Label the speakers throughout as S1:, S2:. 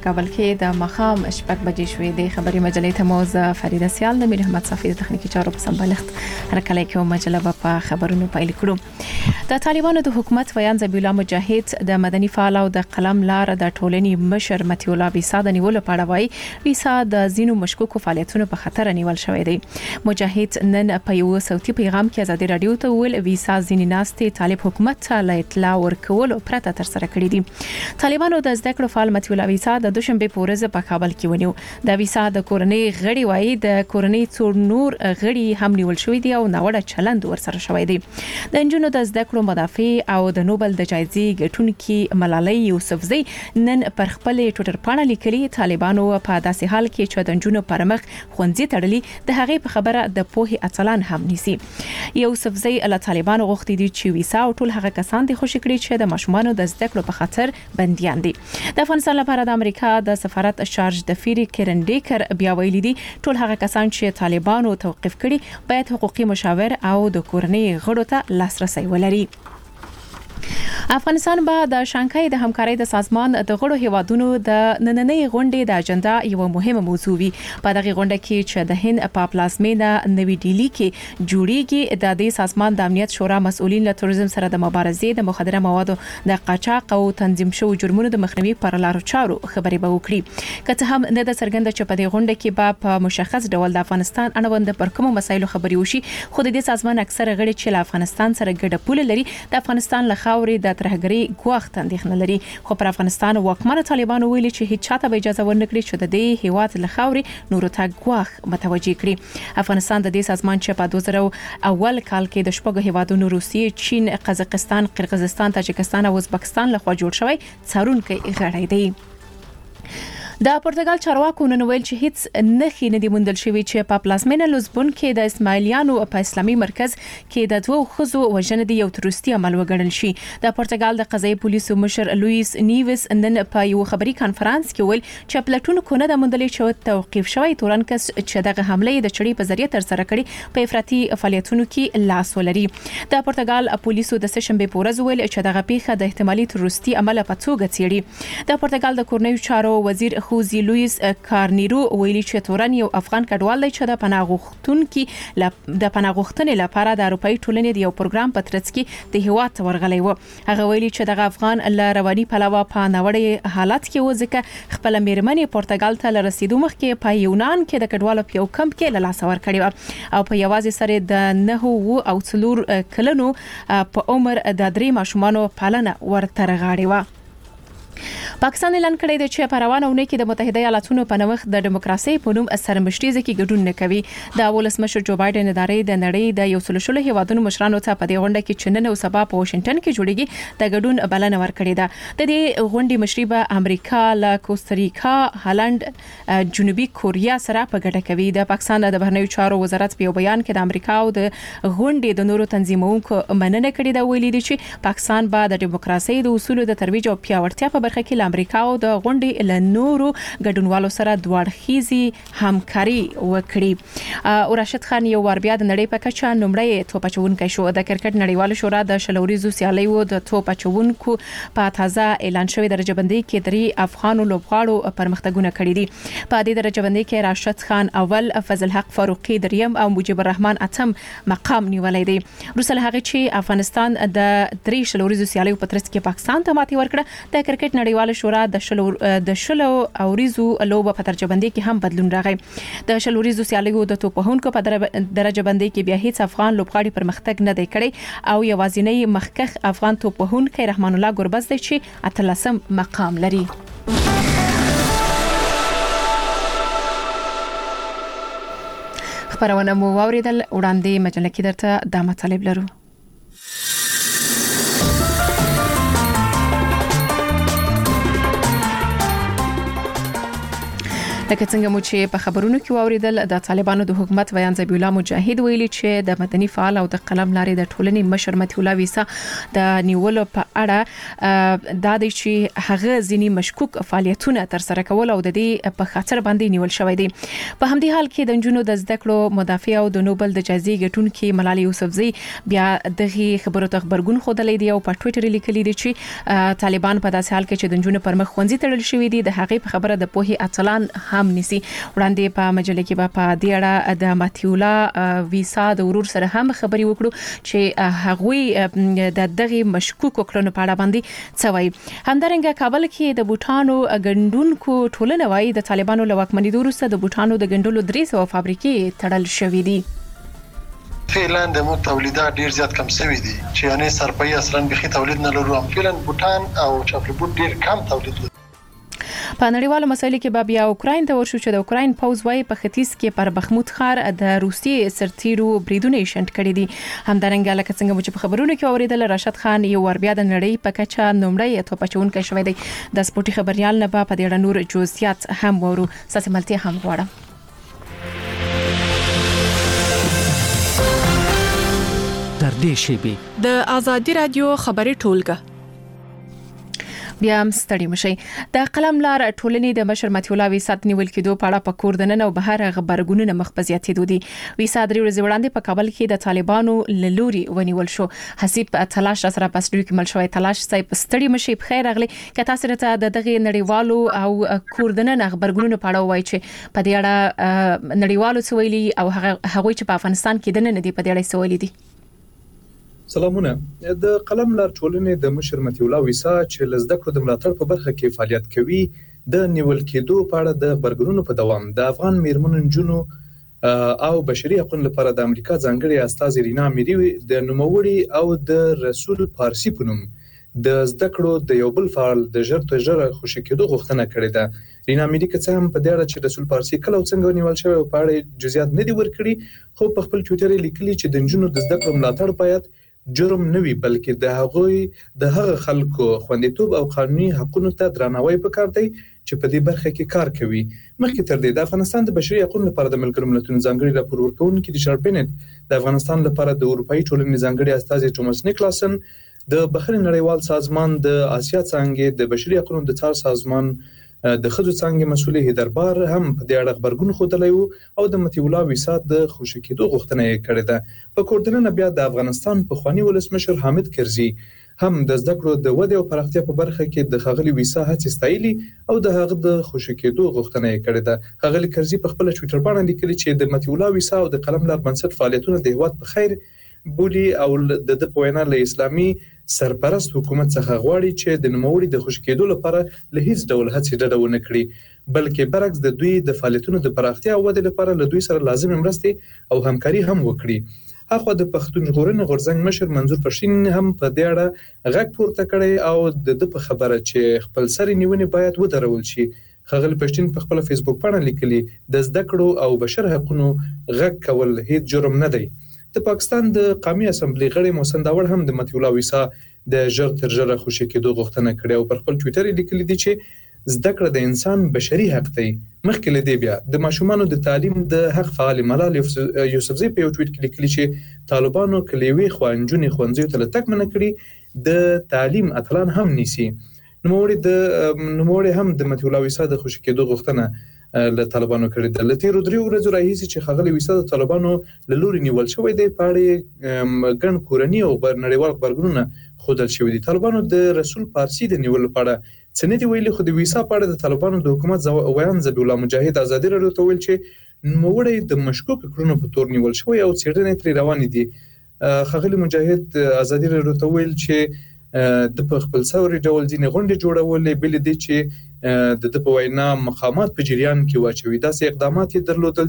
S1: کابل کې د مخام شپږ بجې شوې د خبري مجلې ته موزه فریده سیال د میر احمد صافي د تخنیکی چارو په سمبالښت هرکله کې مجله په خبرونو پیل کړو. د طالبانو د حکومت ویان ذبیح الله مجاهد د مدني فعال او د قلم لار د ټولنې مشر متي الله ویسا د نیولو په اړه وایي ویسا د زینو مشکوکو فعالیتونو په خطر نیول شوی دی. مجاهد نن په یو صوتي پیغام کې ازادي رادیو ته ویل ویسا ځینې ناستې طالب حکومت ته لا اطلاع ورکول پرته تر سره کړی دي. طالبانو د زده کړو فعال متي الله ویسا د دوشنبه په ورځ په کابل کې ونیو. د ویسا د کورنۍ غړي وایي د کورنۍ څور نور غړي هم نیول شوی دي او ناوړه چلند ورسره شوی دی. د انجونو د زده کړو مدافع او د نوبل د جایزې ګټونکي ملالۍ یوسفزۍ نن پر خپل ټوټر پاڼه لیکلي طالبانو په داسې حال کې چې د انجونو پر مخ خونځي تړلي د هغې په خبره د پوهې اصلان هم نيسي. یوسفزۍ له طالبانو غوښتي دي چې ویسا او ټول هغه کسان دي خوشی کړي چې د ماشومانو د زده کړو په خاطر بنديان دي. د افغانستان لپاره د امریکا د سفارت شارج د فیری کرن ډیکر بیا ویلي دي ټول هغه کسان چې طالبانو توقيف کړي باید حقوقي مشاور او د کورنۍ غړو ته لاسرسي ولري. افغانستان به د شانګهای د همکارۍ د سازمان د غړو هیوادونو د نننۍ غونډې د اجنډا یو مهمه موضوع وي. په دغه غونډه کې چې د هند په پلازمینه نوې ډیلی کې جوړیږي د دې سازمان د امنیت شورا مسؤلین له توریزم سره د مبارزې د مخدره موادو د قاچاق او تنظیم شوو جرمونو د مخنیوي پر لارو چارو خبرې به وکړي. که څه هم نه د څرګنده چې په دې غونډه کې به په مشخص ډول د افغانستان اړوند پر کومو مسایلو خبرې وشي خو د دې سازمان اکثره غړي چې له افغانستان سره ګډه پوله لري د افغانستان له خاورې د ترهګرۍ ګواښ اندېښنه لري. خو پر افغانستان واکمنه طالبانو ویلي چې هیڅ چاته به اجازه ورنکړي چې د دې هیواد له خاورې نورو ته ګواښ متوجي کړي. افغانستان د دې سازمان چې په 2000 اول کال کې د شپږ هیوادونو روسیې، چین، قزاقستان، قرغیزستان، تاجکستان او ازبکستان لخوا جوړ شوی څارونکي غړی دی. د پرتګال چارواکو نن ویل چې هیڅ نښې نه دي موندل شوی چې په پلازمینه لزبون کې د اسماعیلیانو په اسلامي مرکز کې د دوه خزو وژنې د یو تروریستي عمل وګڼل شي. د پرتګال د قضایي پولیسو مشر لوئیس نیوس نن په یو خبري کانفرنس کې ویل چې پلټون کو نه د موندل شوی توقيف شوی تورن کس چې دغه حمله د چړې په ذریعہ تر سره کړي په افراطي فعالیتونو کې لاس ولري. د پرتګال پولیسو د سشنبه په ورځ ویل چې دغه پیښه د احتمالي تروریستي عمل په توګه څېړي. د پرتګال د کورنیو چارو وزیر خوزي لوئیس کارنیرو ویلي چې تورن یو افغان کډوال دی چې د پناه غوښتنې لپاره د اروپאי ټولنې د یو پروګرام په ترڅ کې د هیواد ورغلی و. هغه ویلي چې دغه افغان له رواني پلوه په ناوړه حالت کې و ځکه خپل میرمنې پرتګال ته رسیدو مخکې په یونان کې د کډوالو په یو کمپ کې له لاسه ورکړی و او په یوازې سره د 9 او 4 کلونو په عمر د 3 ماشومانو پالنه ورته رغاړي و. پاکستان اعلان کړی دی چې په روانه ونه کې د متحده ایالاتونو په نوښت د دیموکراسي په نوم سرمشتيزه کې ګډون نه کوي. د ولسمشر جو بایدن ادارې د نړۍ د یو سلشل هیوادونو مشرانو ته په دې غونډه کې چې نن او سبا په واشنگټن کې جوړیږي د ګډون بلنه ورکړې ده. د دې غونډې مشري به امریکا، له کوستاریکا، هالند، جنوبي کوریا سره په ګډه کوي. د پاکستان د بهرنیو چارو وزارت په بیان کې د امریکا او د غونډې د نورو تنظیمونکو مننه کړې ده. ویلي دي چې پاکستان به د دیموکراسي د اصولو د ترویج او پیاوړتیا په برخه کې امریکا او د غونډې له نورو ګډونوالو سره دواړخیزي همکاري وکړي. او راشد خان یو ور بیا د نړۍ په کچه نمړی توپ اچونکی شو. د کرکټ نړیوال شورا د شلوريزو سیالیو د توپ اچونکو په تازه اعلان شوی درجه بندي کې 3 افغان لوبغاړو پرمختګونه کړي دي. په دې درجه بندي کې راشد خان اول، فضل حق فاروقي دریم او مجيب الرحمن اتم مقام نیولای دي. روسل هغه چې افغانستان د 3 شلوريزو سیالیو په ترڅ کې پاکستان ته ماتې ورکړه. د کرکټ نړیوال شورا د شلو اوریزو لوبه په درجه بندي کې هم بدلون راغی. د شلوريزو سیالیو د توپهونکو په درجه بندي کې بیا هیڅ افغان لوبغاړي پرمختګ نه دی کړی او یوازینی مخکخ افغان توپهونکی رحمان الله ګربز دی چې 13م مقام لري. خبرونه مو واوریدل. وړاندې مجله کې درته د مطالب لرو. لکه څنګه مو چې په خبرونو کې واوریدل د طالبانو د حکومت ویان ذبیح الله مجاهد ویلي چې د مدني فعال او د قلم لارې د ټولنې مشر متي الله ویسا د نیولو په اړه دا د چې هغه ځینی مشکوک فعالیتونه تر سره کول او د دې په خاطر باندې نیول شوی دی. په همدې حال کې د جنونو د زده کړو مدافع او د نوبل د جایزې ګټونکي ملالۍ یوسفزۍ بیا دغه خبرو ته خبرګون خوده دی او په ټوئیټر لیکلي دی چې طالبان په داسې حال کې چې د جنونو پر مخ خوندې تړل شوی دی د هغې په خبره د پوهې اتلان هم نسی. وړاندې په مجله کې په دې اړه د ماتیولا ویسا د ورور سره هم خبري وکړو چې هغوی د دغه مشکوک کړنو په اړه باندې څه وایي. همدارنګه کابل کې د بوټانو ګندونکو ټولنه وایي د طالبانو له واکمنۍ وروسته د بوټانو د ګندلو 300 فابریکې تړل شوې دي.
S2: فعلا د مو تولیدات ډیر زیات کم شوی دي چې یعنی سرپای اصلا بخي تولید نه لرو. فعلا بوټان او چاپلې بوټ ډیر کم تولید لري.
S1: په نړیوالو مسایلو کې بیا اوکراین ته ورشو چې د اوکراین پوز وايي په ختیځ کې پر بخمود ښار د روسي سرتیرو بریدونه شنت کړي دي. همدارنګه لکه څنګه چې په خبرونو کې اوریدل راشد خان یو ور بیا د نړۍ په کچه نومړی توپچونکې شوی دی. د سپورتي خبريال نه په دې اړه نور جزئیات هم ورو ساسملتي هم غواړم.
S3: در دې شیبي
S1: د آزادي رادیو خبري ټولګه بیا هم ستړي مشي. د قلم لار ټولنې د مشر متیولا ویسات نیول کېدو په اړه په کوردنن او بهر خبرګونونه مخ په زیاتېدو دي. ویسات لري ورځ وړاندې په کابل کې د طالبانو لوري ونیول شو. حسیب تلاش سره پس دوی کې مل شوی تلاش صاحب ستړي مشي په خیر اغلي کته سره ته د دغه نړیوالو او کوردنن خبرګونونو په اړه وایي چې په دې اړه نړیوالو سویلي او هغه چې په افغانستان کې دنه نه دی په دې اړه سویلي دي.
S4: سلامونه. د قلم لار ټولنې د مشر متیولا ویسا چې لزده کړو د ملاتړ په برخه کې فعالیت کوي د نیول کېدو په اړه د خبرګونونو په دوام د افغان میرمنو جنونو او بشري حقوقو لپاره د امریکا ځانګړي استاذ رینا میری د نوموړي او د رسول پارسی په نوم د زده کړو د یو بل فعال د ژر خوشی کېدو غوښتنه کړې ده. رینا میری که څه هم په دې اړه چې رسول پارسی کله څنګه نیول شوی په اړه جزئیات نه دی ورکړي خو په خپل ټوئیټر لیکلي چې د جنونو د زده کړو ملاتړ باید جرم نه وي بلکې د هغه خلکو خوندیتوب او قانوني حقوقو ته درناوی پکار دی چې په دې برخه کې کار کوي. مخکې تر دې د افغانستان د بشري حقوقو لپاره د ملګرو ملتونو ځانګړي راپور ورکونکي ریچارډ بنت د افغانستان لپاره د اروپאי ټولنې ځانګړي استاذ ټوماس نیکلاسن د بحرین نړیوال سازمان د آسیا څنګه د بشري حقوقو د څار سازمان د خځو څنګه مسؤل هیدربار هم په دې اړه خبرګون خوده او د متیولا ویسات د خوشی کېدو غوښتنه یې کړې ده. په کوردنن بیا د افغانستان په خواني ولسمشر حامد کرزي هم د زده کړو د ودې او پراختیا په برخه کې د خغلی ویسا هڅې ستایلي او د هغه د خوشی کېدو غوښتنه یې کړې ده. خغلی کرزي په خپل ټوئیټر باندې لیکلي چې د متیولا ویسا او د قلم لار بنسټ فعالیتونه د هیواد په خیر بولی او د پوینا له اسلامي سرپرست حکومت څخه غواړي چې د نوموړي د خوشی کېدو لپاره له هیڅ ډول هڅې ډډه ونه کړي بلکې برعکس د دوی د فعالیتونو د پراختیا او ودې لپاره له دوی سره لازم مرستې او همکاري هم وکړي. اخو د پښتون ژغورنې غورځنګ مشر منظور پښتین هم په دې اړه غږ پورته کړی او د په خبره چې خپل سر نیونې باید ودرول شي. خغل پښتین په خپل فیسبوک باندې لیکلي د زده کړو او بشر حقوقو غږ کول هیڅ جرم نه دی. د پاکستان د قومي اسمبلی غړي محسن داوړ هم د متیولا ویسا د ژر خوشی کېدو غوښتنه کړې او پر خپل ټوئیټر لیکلي دي چې زده کړه د انسان بشري حق دی. مخکې له دې بیا د ماشومانو د تعلیم د حق فعال ملال یوسفزۍ په یو ټوئیټ کې لیکلي چې طالبانو کلیوي خوانجونې خوندزیو ته لټک منه کړي د تعلیم اتلان هم نیسي. نوموړي هم د متیولا ویسا د خوشی کېدو غوښتنه له طالبانو کړی د لتیرو درې ورځې راهیسې چې خغلی ویسا د طالبانو له لوري نیول شوی دی په اړه ګڼ کورني او نړیوال خبرګونونه خودل شوی دي. طالبانو د رسول پارسی د نیول لپاره څه نه دی ویلي خو د ویسا په اړه د طالبانو د حکومت ویان ذبیح الله مجاهد ازادي راډیو ته ویل چې نوموړی د مشکوک کړنو په تور نیول شوی او څېړنې ترې روانې دي. خغلی مجاهد ازادي راډیو ته ویل چې د خپل څوري ډول ځینې غونډې جوړولې بل دي چې د په وینا مقامات په جریان کې واچوي. داسې اقدامات یې درلودل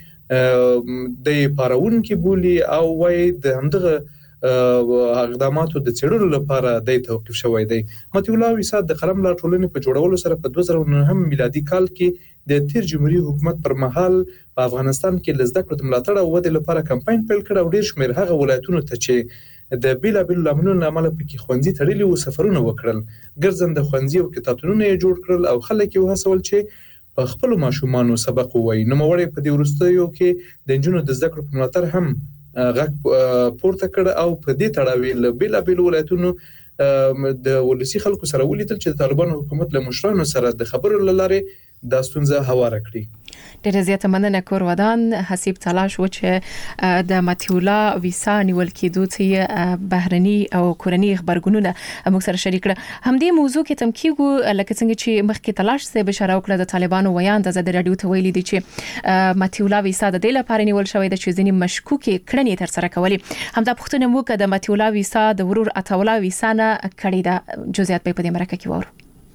S4: چې د پاراون کې بولی او وای د همدغه اقداماتو د څېړلو لپاره د توقيف شوی دی. متیولا ویسا د قلم لار ټولنې په جوړولو سره په 2009 میلادي کال کې د تیر جمهوریت حکومت پر مهال په افغانستان کې لزده کړو ملاتړ او ودې لپاره کمپاین پیل کړ او ډیر شمېر هغه ولایتونو ته چې د بیلابل لاملونو عمله پکې خوندزي تړلي او سفرونه وکړل ګرځنده خوندزي او کتابتونونه یې جوړ کړل او خلک یې وهڅول چې په خپل ماشومانو سبق ووایي. نوموړی په دې وروستیو کې د نجونو د زده کړو په ملاتړ هم غږ پورته کړ او په دې تړاو له بیلابل ولایتونو د ولسی خلکو سره ولیدل چې د طالبانو حکومت له مشرانو سره د خبرو لاره د ستونزه هواره کړي.
S1: ډېر زیاته مننه کور ودان حسیب تلاش و چې د متیولا ویسا نیول کېدو ته بهرني او کورني خبرګونونه موږ سره شریک کړه. همدې موضوع کې تم کېږو لکه څنګه چې مخکې تلاش سه بشاره وکړه د طالبانو ویان د رادیو ته ویلي دي چې متیولا ویسا د دې لپاره نیول شوې ده چې ځینې مشکوکې کړنې تر سره کولې. همدا پوښتنه مو کړه د متیولا ویسا د ورور اتاولا ویسا نه کړې ده. جزئیات په دې مرکه کې وره.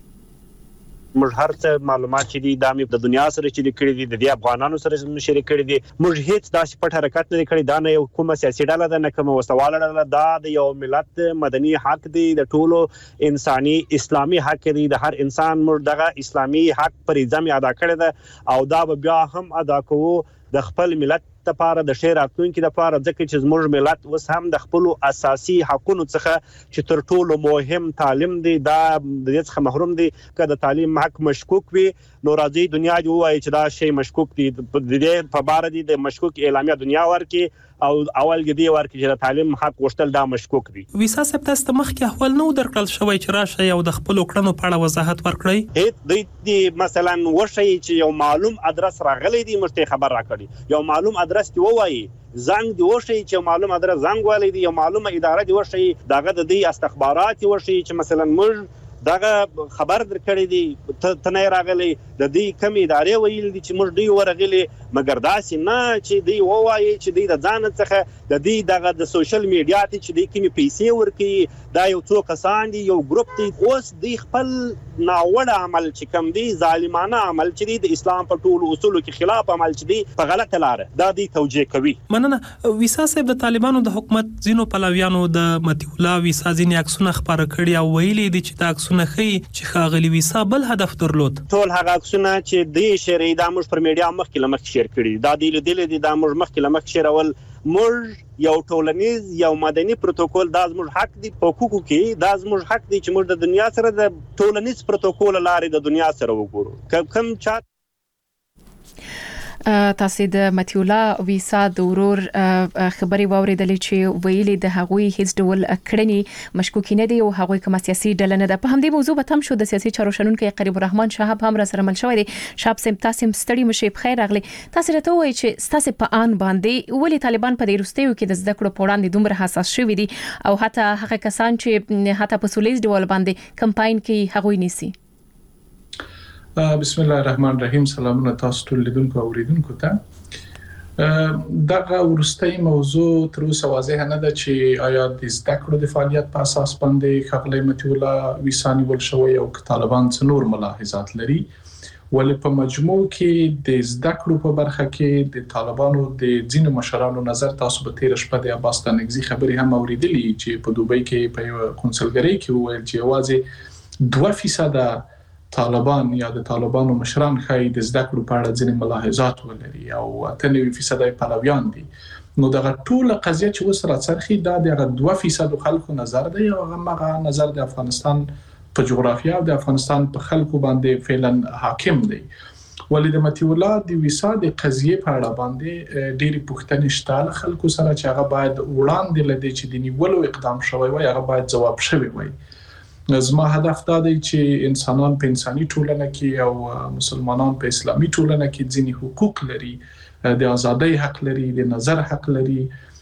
S5: موږ هر څه معلومات چې دي د دنیا سره چې کړي دي د افغانانو سره شریک کړي دي. موږ هیڅ داسې پټ حرکت نه کړی. دا نه یو کومه سیاسي ډله ده نه کومه وسواله ډله. دا د یو ملت مدني حق دی، د ټولو انساني اسلامي حق دی. د هر انسان موږ دغه اسلامي حق پر ځم ادا کړی ده او دا بیا هم ادا کوو د خپل ملت لپاره د شهر راتلونکو لپاره، ځکه چې زموږ ملت اوس هم د خپل اساسي حقوقو څخه چې تر ټولو مهم تعلیم دی دا د دې څخه محروم دي. که د تعلیم حق مشکوک وي نو راځي دنیا دی وایي چې دا شی مشکوک دی. د دې په بار دي د مشکوک اعلامیه دنیا ورکي او اول کې دی ورکي چې د تعلیم حق غوښتل دا مشکوک دي.
S3: ویسا سپ تاسو مخکې احوال نو درکړل شوی چې راشه یو د خپل کړنو په اړه وضاحت ورکړئ.
S5: هیڅ د مثلا وشي چې یو معلوم ادرس راغلی دی مشته خبر راکړي، یو معلوم ادرس دی وایي زنګ دی وشي چې معلوم ادرس زنګ والی دی، یو معلومه اداره دی وشي داغه د دې استخبارات وشي چې مثلا موږ داغه خبر درکړی دی ته نه راغلی د دې کم ادارې ویل دي چې موږ دی ورغلی، مګر داسې نه چې دی وایي چې دی د ځان څخه د دې دغه د سوشل میډیا ته چې دی کومې پیسې ورکي دا یو څو کسان دي، یو ګروپ دی. اوس دی خپل ناوړه عمل چې کوم دی ظالمانه عمل چې دی د اسلام په ټولو اصولو کې خلاف عمل چې دی په غلطه لار دا دی توجیه کوي.
S3: مننه. ویسا صاحب د طالبانو د حکومت زینو پلویانو د متیولا ویسا ځینې عکسونه خبره کړي او ویلي دي چې دا عکسونه ښیي چې ښاغلي ویسا بل هدف درلود.
S5: ټول هغه عکسونه چې د شری د موږ پر میډیا مخکې لمخ شیر کړي دا دی لیدل دي دا موږ مخکې لمخ شیرول. موږ یو ټولنیز یو مدني پروتوکول دا زموږ حق دی په حقوقو کې، دا زموږ حق دی چې موږ د دنیا سره د ټولنیز پروتوکول لارې د دنیا سره وګورو. کوم چا
S1: تاسو د متیولا ویسا د ورور خبري واوریدلې چې ویلي د هغوی هیڅ ډول کړنی مشکوک نه دی او هغوی کوم سیاسي ډله نه ده. په همدې موضوع به تم شو د سیاسي چارو شنونکو قریب الرحمن شهاب هم را سره مل شوی دی. شهاب سم تاسو ستړي مشه بخیر راغلی. تاسو راته وایي چې تاسو په ان باندې ولی طالبان په دې وروستیو کې د زده کړو په وړاندې دومره حساس شوي دي او حتی هغه کسان چې حتی په سولیز ډول باندې کمپاین کې هغوی نیسي.
S6: بسم الله الرحمن الرحیم. سلامونه تاسو ټول لیدونکو او اوریدونکو ته. دغه ورستۍ موضوع تر اوسه واضح نه ده چې آیا د زده کړو د فعالیت په اساس باندې ښاغلی متیولا ویسا نیول شوی او طالبان څه نور ملاحظات لري، ولې په مجموع کې د زده کړو په برخه کې د طالبانو د ځینو مشرانو نظر تاسو به تیر شپه د عباس ستانکزي خبري هم اوریدلې چې په دوبۍ کې په یو کنسولګری کې وویل چې یوازې 2% طالبان یا د طالبانو مشران خای د زده کړو په اړه ځینې ملاحظات ولري او 98% پلویان دي. نو دغه ټول قضیه چې وسره څرخي دا د 2% خلکو نظر دی او هغه نظر د افغانستان په جغرافیه او د افغانستان په خلکو باندې فعلا حاکم دی. ولې د متیولا د ویسا د قضیه په اړه باندې ډېری پوښتنې شته خلکو سره چې هغه باید وړاندې لدی چې د نیولو اقدام شوی وي هغه باید جواب شوی وي. زما هدف دا دی چې انسانان په انساني ټولنه کې او مسلمانان په اسلامي ټولنه کې ځینې حقوق لري، د ازادۍ حق لري، د نظر حق لري،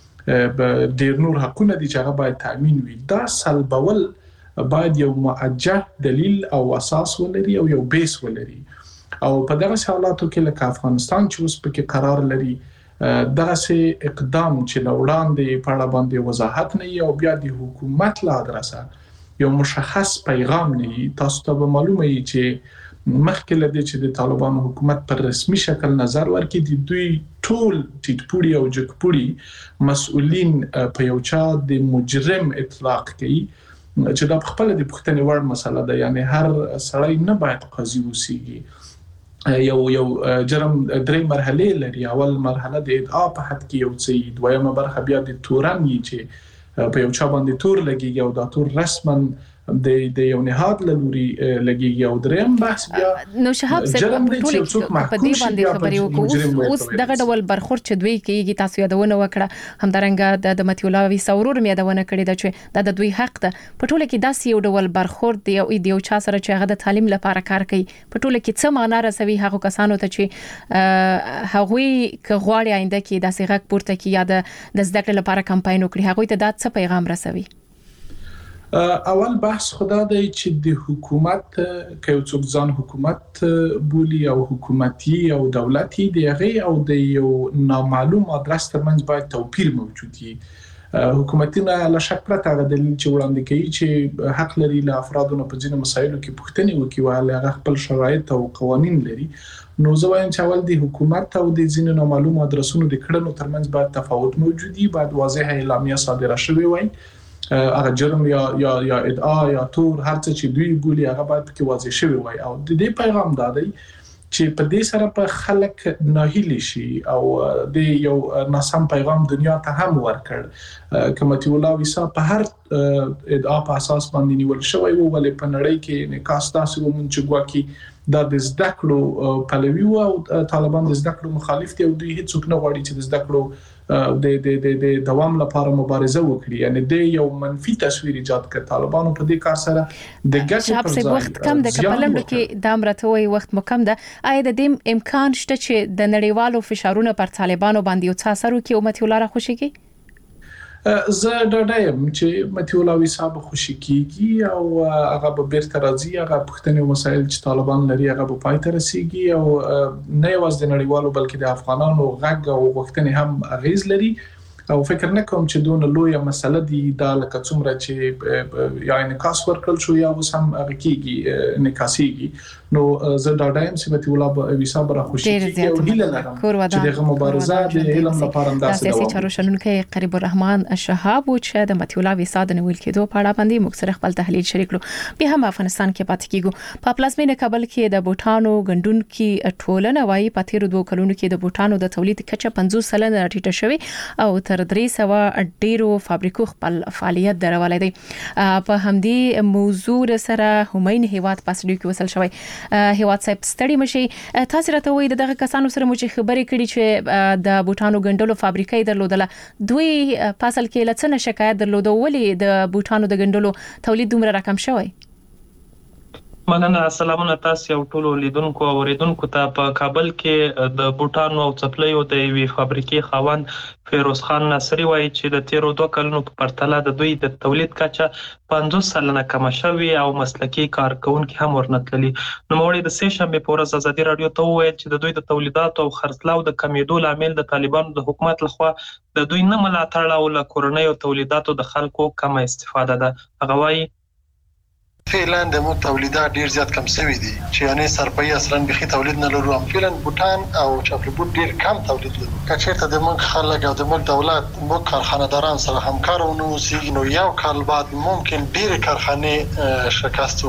S6: ډېر نور حقونه دي چې هغه باید تامین وي. دا سلبول باید یو معجه دلیل او اساس ولري او یو بیس ولري او په دغه حالاتو کې لکه افغانستان چې اوس پکې قرار لري دغه اقدام چې لوړاندې په اړه باندې وضاحت نه او بیا د حکومت لا ادرسه یو مشخص پیغام نه. تاسو ته معلومه وي چې مخکې لدی چې د طالبانو حکومت پر رسمي شکل نظر ورکړي د دوی ټول ټیټپوړي او جګپوړي مسؤلین په یو چا د مجرم اطلاق کوي چې دا خپل د پښتنې وړ مسله ده. یعنی هر سړی نه باید قاضي وسی. یو جرم 3 مرحله لري. اول مرحله د ادعا په حد کې یو څه، دویمه برخه بیا د تورن چې په یو چا باندې تور لګي او دا تور رسما د یو نهاد لوري لګيږي او دریم بحث بیا
S1: نو شهاب صاحب په دې باندې خبرې وکړو اوس دغه ډول برخورد چې دوی کوي تاسو یادونه وکړه همدارنګه د متي الله وي سورور یادونه کړې ده چې د دوی حق ده په ټوله کې داسې یو ډول برخورد دی او یو چا سره چې هغه د تعلیم لپاره کار کوي په ټوله کې څه معنا رسوي هغه کسانو ته چې هغوی کغواړي آینده کې داسې غږ پورته کی یا د زده کړې لپاره کمپاین وکړي هغوی ته دا څه پیغام رسوي
S6: اول بحث خدا دی چې د حکومت کې یو څوک ځان حکومت بولی او حکومتي او دولتي دی او د یو نامعلوم ادرس ترمنځ باید توپیر موجود وي حکومتونه لا شک پرته د دلیل چې وړاندې کوي چې حق لري له افرادو په ځینو مسایلو کې پوښتنې وکړي او هغه خپل شرایط او قوانين لري نو زه وایم چې اول د حکومت او د ځینو نامعلوم ادرسونو د کړنو ترمنځ باید تفاوت موجود وي باید واضح اعلامیه صادره شوې وي هغه جرم یا ادعا یا تور هر څه چې دوی ګولي هغه باید کې واضح شوی وي او د دې پیغام دا دی چې په دې سره په خلک ناهیلي شي او د یو ناسم پیغام دنیا ته هم ورکړ کمتي الله ویسا په هر ادعا په اساس باندې نیول شوی وو ولې په نړۍ کې نکاس تاسو مونږ ګواکي دا د زده کړو پلوي او طالبان د زده کړو مخالف دي او دوی هیڅ څوک نه غواړي چې د زده کړو د دوام لپاره مبارزه وکړي یعنی د یو منفي تصویر ایجاد کړ طالبانو په دې کار سره د ګټې پر ځای
S1: وخت کم د کپلم کې د امرتوي وخت مکم ده آیا د دې امکان شته چې د نړیوالو فشارونو پر طالبانو باندې او څه اثر وکړي او متي الله را خوشيږي
S6: زه ډاډایم چې متي الله صاحب خوشی کیږي او هغه به بیرته راځي هغه پښتني مسایل چې طالبان لري هغه به پای ته رسیږي او نه یوازې د نړیوالو بلکې د افغانانو غږ او غوښتنې هم اغیز لري او فکر نه کوم چې دونه لوی مسله دی دا لکه څومره چې یا انعکاس ورکړل شو یا اوس هم هغه کیږي انعکاسيږي نو زه ډاډایم چې متي الله ویسا برا خوشی کیږي او هیله لرم چې دغه مبارزه د علم لپاره انداسه
S1: سیاسي چارو شنونکو قریب الرحمن شهاب چې د متي الله ویسا د نیول کېدو په اړه باندې موږ سره خپل تحلیل شریک کړو به هم افغانستان کې پاتې کیږو په پلازمینه کابل کې د بوټانو غندون کې ټولنه وايي په تیر 2 کلونو کې د بوټانو د تولید کچه 50% راټیټه شوې او تر 300 ډیرو فابریکو خپل فعالیت درولې دي په همدې موضوع سره همین هیواد پاسډیو کې وصل شوی هیواد صاحب ستړي مشي تاسو راته وایي دغه کسانو سره مو چې خبرې کړي چې د بوټانو غندلو فابریکې درلودله دوی پاسل کې لڅنه شکایت درلوده ولې د بوټانو د غندلو تولید دومره رقم شوی
S3: مننه سلامونه تاسو یو ټولو لیدونکو او اوریدونکو ته په کابل کې د بوټانو او چپلیو د وی فابریکې خاوند فیروز خان ناصری وایي چې د تیرو 2 کلونو په پرتله د دوی د تولید کچه 50% کم شوی او مسلکي کارکونکو هم ورنتللي نو موري د سه شنبه په ورځ ازادي رادیو ته وویل چې د دوی د تولیداتو او خرڅلاو د کمیدو لامل د طالبانو د حکومت لخوا د دوی نه ملاتړ او له کورنۍ او تولیداتو د خلکو کم استفاده ده هغه وایي
S2: فعلا د مو تولیدات ډیر زیات کم شوی دي چې یعنی سرپای اصلا بخي تولید نه لرو فعلا بوټان او چاپلی بوټ ډیر کم تولید لرو کچېرته د موږ خلک او د موږ دولت موږ کارخانه‌داران سره همکار او نو سي نو یو کال بعد ممکن ډیر کارخانه شکست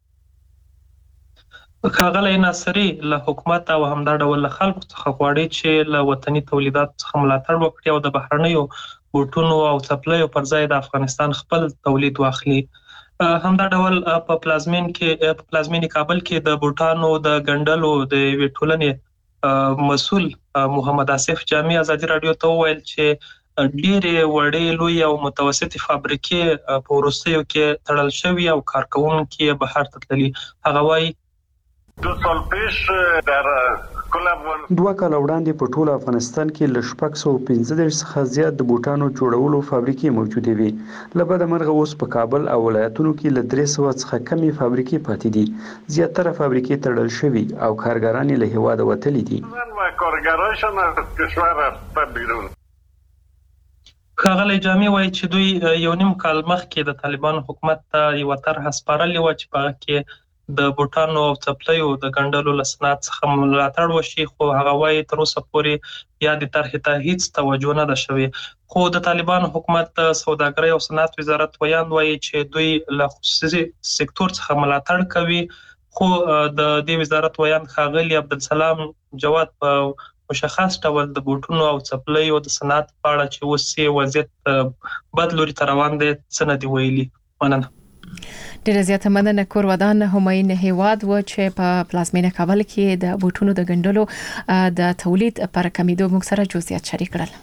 S3: کاغلی ناصری له حکومت او همدا ډول خلکو څخه غواړي چې له وطني تولیدات څخه ملاتړ وکړي او د بهرنیو بوټونو او چپلیو پر ځای د افغانستان خپل تولید واخلي همدا ډول په پلازمین کابل کې د بوټانو د غندلو د ویټولنې مسول محمد آصف جامع ازادي رادیو ته ویل چې ډېرې وړې لوی او متوسطې فابریکې په وروستیو کې تړل شوي او کارکونکي بهر ته تللي هغه وایي
S7: 2 سال پیش در
S8: 2 کال وړاندې په ټول افغانستان کې ل 615 څخه زیات د بوټانو جوړولو فابریکې موجودې وي لبد مرغه اوس په کابل او ولایتونو کې ل 300 څخه کمې فابریکې پاتې دي زیاتره فابریکې تړل شوي او کارګران له هیواده وتلي دي
S7: کارګرانشان از کشور رفته بیرون
S3: کاغلی جامع وایي چې دوی یو نیم کال مخکې د طالبانو حکومت ته یو طرح سپارلې و چې په کې د بوټانو او چپلیو د غندلو لسنات څخه ملاتړ وشي خو هغه وایي تر اوسه پورې یا د طرح ته هیڅ توجه نه ده شوې خو د طالبانو حکومت سوداګرۍ او صنعت وزارت وایي چې دوی له خصوصي سکتور څخه ملاتړ کوي خو د دې وزارت ښاغلي عبدالسلام جواد په مشخص ډول د بوټونو او چپلیو د صنعت په اړه چې اوس وضعیت بد لوري ته روان دی څه نه دی ویلي مننه
S1: ډېر زیاته مننه. کور ودان همایون هیواد و چې په پلازمینه کابل کې د بوټونو د ګنډلو د تولید پر کمیدو موږ سره جزئیات شریک کړل.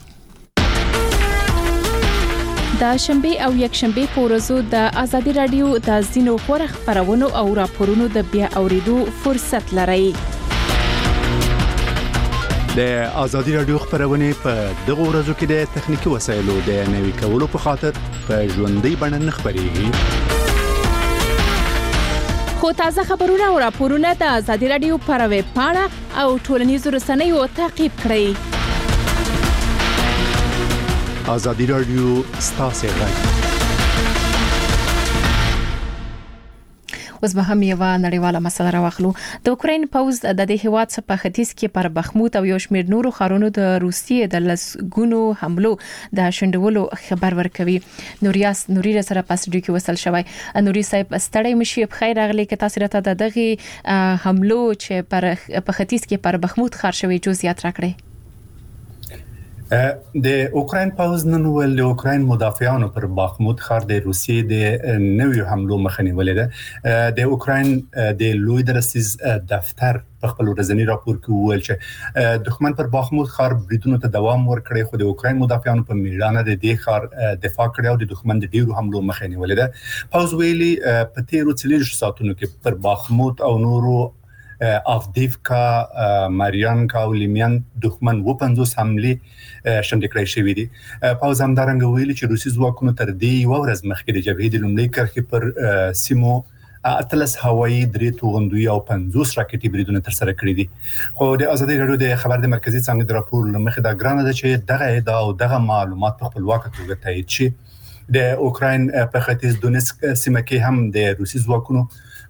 S1: د شنبه او یک شنبه په ورځو د ازادي رادیو د زینو خبر خبرونو او راپورونو د بیا اوریدو فرصت لرئ.
S9: د ازادي رادیو خبرونه په دغه ورځو کې د تخنیکی وسایلو د نوي کولو په خاطر په ژوندۍ بڼه خبريږي. خو تازه خبرونه او راپورونه د ازادي رادیو پر ویب پاڼه او ټولنیزو رسنیو تعقیب کړئ. ازادي رادیو ستاسو غږ. اوس به هم یو نړیواله مسله راوخلو. د اوکرين پوز د دې هیواد څخه په ختیځ کې پر بخموت او یو شمېر نورو ښارونو د روسیې د لسګونو حملو د شندولو خبر ورکوي. نوري سره پاس د کې وصل شوی. نوري صاحب ستړی مشي په خیر اغلی کې تاسو راته د دغه حملو چې په ختیځ کې پر بخموت ښار شوی جزئیات راکړئ. د اوکرين پوز نن ول د اوکرين مدافعانو پر باخمود ښار د روسیې د نویو حملو مخنیولې ده. د اوکرين د لوی درسیز دفتر په خپل ورځنی راپور کې وویل چې دښمن پر باخمود ښار بریدونو ته دوام ورکړي، خو د اوکرين مدافعانو په میړانه د دې ښار دفاع کړی او د دښمن د ډیرو حملو مخنیولې ده. پوز ویلي په تیرو 40 ساعتونو کې پر باخمود او نورو افدیفکا، ماریانکا او لیمیان دښمن 50 حملې شنډ کړی شوې دي. پوز همدارنګه ویلي چې روسي ځواکونو تر دې یو ورځ مخکې د جبهې د لومړۍ کرښې پر سیمو اتلس هوایي درې توغندوی او 50 راکټي بریدونه تر سره کړی دي. خو د ازادي رادیو د خبر د مرکزی څنګه د راپور لمخې دا ګرانه ده چې دغه ادعا او دغه معلومات په خپلواک توګه تایید شي. د اوکرين په ختیځ دونیسک سیمه کې هم د روسي ځواکونو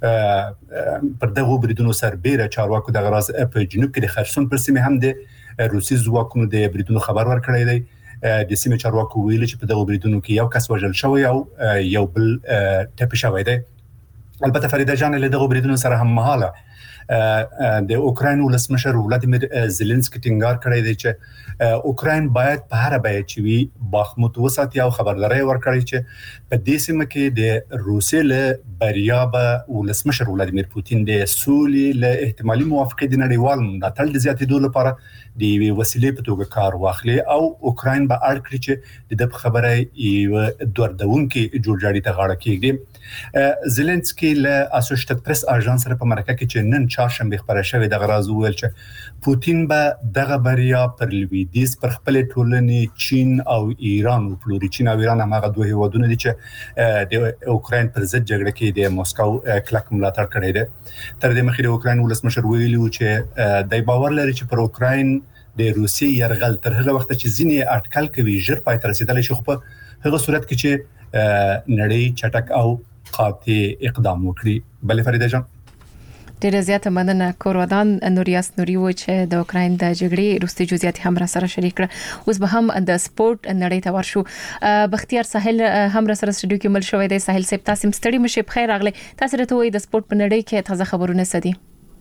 S9: پر دغه بریدونو سربېره چارواکو د غراز په جنوب کې د خرسون پر سیمه هم د روسي ځواکونو د بریدونو خبر ورکړی دی. د سیمه چارواکو ویلي چې په دغه بریدونو کې یو کس وژل شوی او یو بل ټپي شوی دی. البته فریده جان له دغه بریدونو سره هم مهاله د اوکرين ولسمشر ولادیمیر زيلنسکي ټینګار کړی دی چې اوکرين باید په هر بیه چې وي باخموت وساتي او خبرداري ورکړي چې په دې سیمه کې د روسي له بریا به ولسمشر ولادیمیر پوتین د سولې له احتمالي موافقې د نړیوال ملاتړ د زیاتېدو لپاره د وسیلې په توګه کار واخلي او اوکرين به اړ کړي چې د خبره یو دوردونکو جوړجاړي ته غاړه کېږي. زيلنسکي له اسوسییټډ پریس اژانس سره په مرکه کې چې نن چهارشنبه خبره شوې د غراز ویل چې پوتین به دغه بریا پر لویدیز پر خپل ټولنې چین او ایران او پلوري چین او ایران هغه دوه هیوادونه دي چې د اوکرين پر ضد جګړه کې د موسکو کلک ملاتړ کړی دی. تر دې مخکې د اوکرين ولسمشر ویلي و چې د باور لري چې پر اوکرين د روسي يرغل تر هغه وخت چې ځینې اټکل کوي ژر پای ته رسیدلی شي، خو په هغه صورت کې چې نړۍ چټک او قاطع اقدام وکړي. بلې فریده جان
S1: ډېر زیاته مننه. کورودان نوریاس نوري و چې د اوکرين د جګړې روسي جزئیات هم را سره شریک کړ. اوس به هم د سپورت نړۍ ته ورشو. بختیار ساحل هم را سره سټډیو کې مل شوی دی. ساحل سپ تاسو مستړي مشه په خیر اغله. تاسو راته وایي د سپورت په نړۍ کې تازه خبرونه سدي.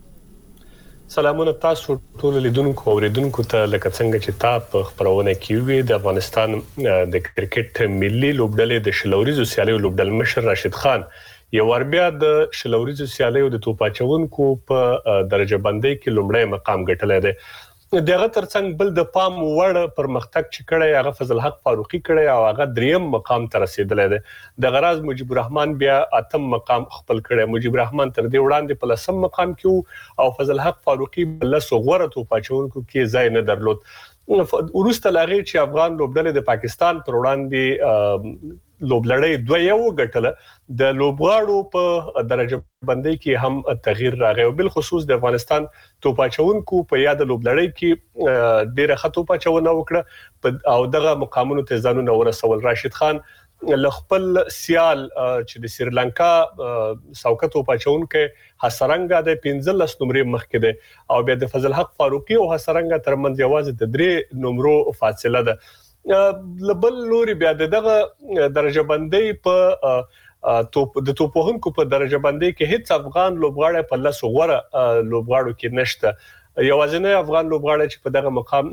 S10: سلامونه تاسو ټول لیدونکو او اوریدونکو ته، لکه څنګه چې تاسو خبرونه کوي د افغانستان د کرکټ ملي لوبډلې د شلوريزو سیالیو لوبډل مشر راشد خان یو وربیا د شلوريزو سیالیو د توپاچونکو په درجه بندۍ کې لومړی مقام ګټلی دی. دغه ترڅنګ بل د پام وړ پرمختګ چې کړی هغه فضل حق فاروقي کړی او هغه دریم مقام ته رسیدلی دی. د غراز مجيب الرحمن بیا اتم مقام خپل کړی. مجيب الرحمن تر دې وړاندې په لسم مقام کې او فضل حق فاروقي بل سغوره توپاچونکو کې ځای نه درلود. ورسته لاغي چې افغان لوبډلې د پاکستان پر وړاندې لوبلړۍ دوه یو غټله د لوبغاړو په درجه بندۍ کې هم تغییر راغی او بل خصوص د افغانستان توپاچونکو په یاد لوبلړۍ کې ډیره خطو پاچونه وکړه او دغه مقامونو ته ځانونه ورسول. راشد خان لخپل سیال چې د سریلانکا ساوکتو پاچونکو حسرنګا د 15 نمرې مخکې ده او بیا د فضل حق فاروقي او حسرنګا ترمنځ یوازې د 3 نمرو فاصله ده. لبل لوري بیا دغه درجه بندۍ په د توپوهونکو په درجه بندۍ کې هیڅ افغان لوبغاړی په لاسو غوړه لوبغاړو کې نشته. یوازینی افغان لوبغاړی چې په دغه مقام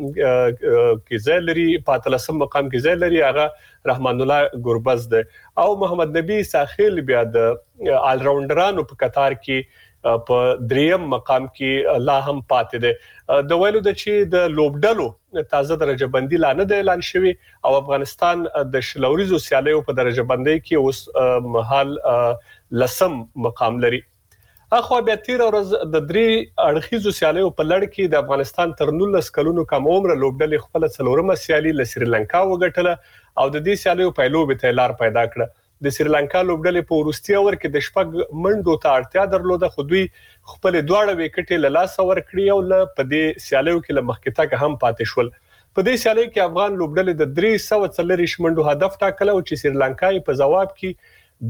S10: کې ځای لري په 13 مقام کې ځای لري هغه رحمان الله ګوربز دی او محمد نبی ساحل بیا د آل راونډرانو په قطار کې په دریم مقام کې لا هم پاتې دی د ویلو د چې د لوبډلو تازه درجه بندي لا نه اعلان شوی او افغانستان د شلوريزو سیالیو په درجه بندي کې اوس مهال لسم مقام لري اخو بیا تیر ورځ د درې اړخیزو سیالیو په لړ کې د افغانستان تر 19 کلونو کم عمر لوبډلې خپل څلورمه سیالي ل سریلانکا وګټله او د دې سیالیو په لوبې ته لار پیدا کړه د سریلانکا لوبډلې په وروستي اور کې د شپږ منډو ته اړتیا درلوده خو دوی خپل دواړه وکټې له لاس ور کړی او په دې سیالیو کې له مخکې تک هم پاتې شول په دې سیالي کې افغان لوبډلې د 340 منډو هدف ټاکل او چې سریلانکا په جواب کې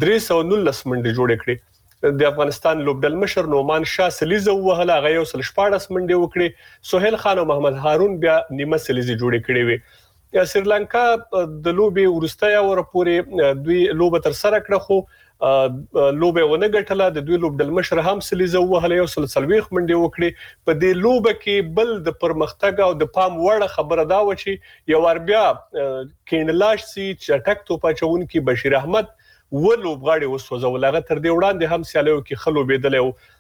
S10: 319 منډې جوړې کړې د افغانستان لوبډل مشر نومان شاه سلیزه وهله غي او 14 منډې وکړي سہیل خان او محمد هارون بیا نیمه سلیزه جوړې کړې وي سریلانکا د لوبي ورستیا ور پورې دوی لوب تر سره کړه خو لوبه ونه ګټله د دوی لوبډل مشر هم سلیزه وهله او 30 منډې وکړي په دې لوب کې بل د پرمختګ او د پام وړ خبره دا و چې یو ور بیا کینلاش سي چټک توپا چون کې بشیر احمد ولوبغاړي وسوځول هغه تر دې وړاندې هم سیالیو کې خلو بيدل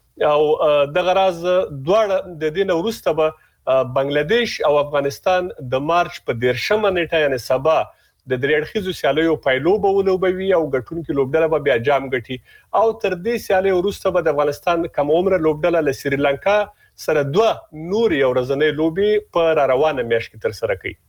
S10: او د غراز دواړه د دین وروسته به بنگلاديش او افغانستان د مارچ په 13 نیټه یعنی سبا د درېړخیزو سیالیو پایلو به ولوبوي او ګټونکو لوبډله به بیا جام ګټي او تر دې سیالیو وروسته به د افغانستان کم عمر لوبډله ل سریلانکا سره دوه نور یو ورځنی لوبي په روانه میاشت کې تر سره کوي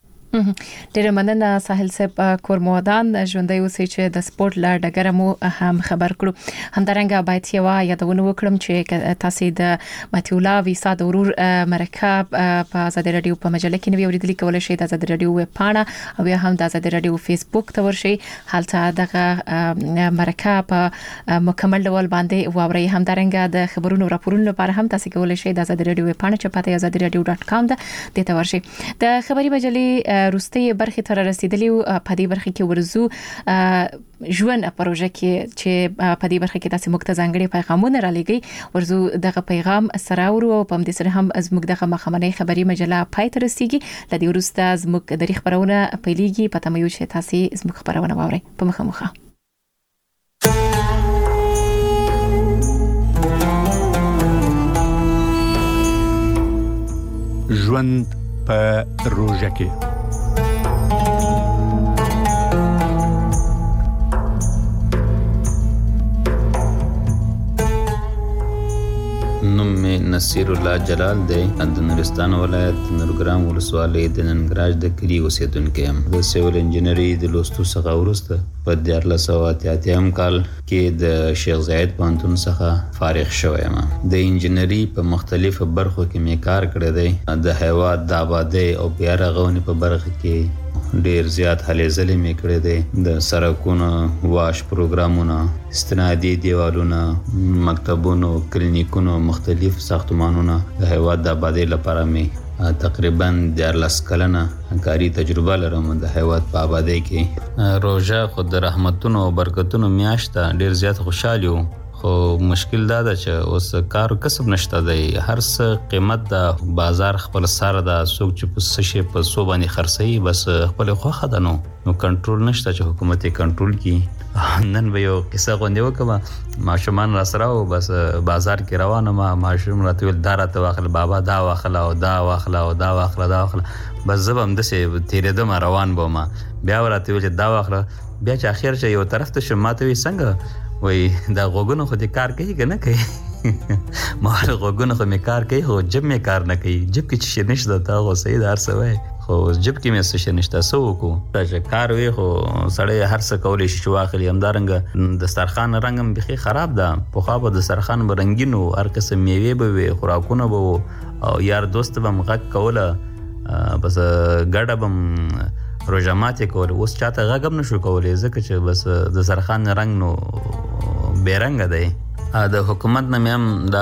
S1: ډیره مننه ساحل صاحب کورمودان ژوندۍ اوسئ چې د سپورت لا ډګر مو هم خبر کړو همدارنګه باید یو یادونه وکړم چې تاسو د ماتیو الله ویسا د ورور مرکب په آزاد رادیو په مجله کې نوی اوریدل کولای شئ د آزاد رادیو ویب پاڼه او هم د آزاد رادیو فیسبوک ته ورشئ حالته دغه مرکب مکمل ډول باندې واوري همدارنګه د خبرونو راپورونو لپاره هم تاسو کولای شئ د آزاد رادیو ویب پاڼه چې پته azadiradio.com ده ته ورشئ د خبري مجلې روستي برخه تر رسیدلی په دې برخه کې ورزو ژوند پروژه کې چې په دې برخه کې تاسو مخته ځانګړي پیغامونه را لګي ورزو دغه پیغام سره ورو په دې سره هم زموږ دغه مخامنۍ خبري مجله پای ته رسیږي لدی ورسته زموږ د خبرونه پیلېږي پته مې چې تاسو زموږ خبرونه واورئ په مخه
S9: ژوند په روژه کې
S11: نوم مې نصیر الله جلال دی د نورستان ولایت نورګرام ولسوالۍ د ننګراج د کلی اوسیدونکی یم د سیول انجینری د لوستو څخه وروسته په 1988 کال کې د شیخ زاید پوهنتون څخه فارغ شوم د انجینری په مختلفو برخو کې مې کار کړی دی د هیواد د آبادی او بیا رغونې په برخه کې ډیر زیات هلې ځلې مې کړې دي د سړکونو واش پروګرامونو استنادي دیوالونو مکتبونو کلینیکونو مختلف ساختمانونو د هیواد د آبادی لپاره مې تقریبا 14 کلنه کاری تجربه لرم د هیواد په آبادی کې روژه خود د رحمتونو او برکتونو میاشت ډیر زیات خوشاله خو مشکل دا ده چې اوس کار کسب نشته دی هر څه قیمت د بازار خپل سره د سوق چې په سشي په سو باندې خرڅي بس خپل خوخه ده نو کنټرول نشته چې حکومت یې کنټرول کړي نن به یو قصه غونډه وکړه ماشومان را سره او بس بازار کې روانه ما ماشوم راته دارته واخل بابا دا واخل او دا واخل او دا واخل بس زبم د سه تیرې د روان بوم بیا ورته ویل دا واخل بیا چې اخر چې یو طرف ته شماته وي څنګه وای دا غوګونو خو دې کار کوي کنه کوي ما غوګونو خو مې کار کوي خو جب مې کار نه کوي جب کې چې نشته تا غو سید هر څه وای خو جب کې مې څه نشته سو کو چې کار وي خو سړی هر څه کولای شي چې واخلي همدارنګ د سرخان رنگم بخي خراب ده په خوا به د سرخان برنګینو هر قسم میوه به وي خوراکونه به او یار دوست به مغک کوله بس ګډه بم روجامات کول اوس چاته غږم نشو کولای ځکه چې بس د سرخان رنگ نو بیرنګ دی د حکومت نه هم دا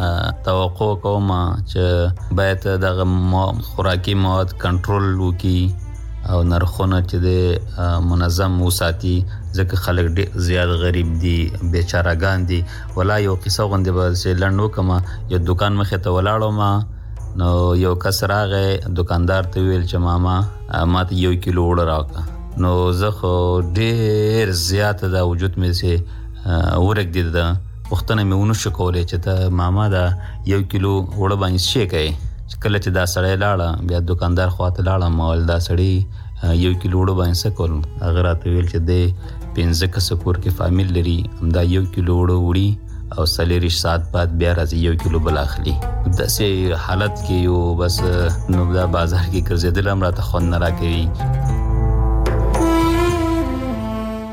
S11: توقع کوم چې باید د خوراکي مواد کنټرول وکړي او نرخونه چې د منظم وساتي ځکه خلک ډېر زیات غریب دي بیچارهګان دي ولا یو قصه غونډه به لړنو کما یو دکان مخه ته ولاړو ما نو یو کس راغی دکاندار ته ویل چې ماما ماته 1 کیلو وړه راکړه نو زه خو ډېر زیات د وجود مې سي ورګ دي دا وختونه مې ونه شو کولای چې ته ماما دا 1 کیلو وړه باندې شي کوي کله چې دا سړی لاړه بیا دکاندار خواته لاړه مول دا سړی 1 کیلو وړه باندې سکول هغه راته ویل چې د 15 کس کور کې فامیل لري هم دا 1 کیلو وړه وړي او سلیریش سات بعد بیا راځي 1 کیلو بل اخلي داسې حالت کې یو بس نو دا بازار کې ګرځیدل هم راته خون نه راکوي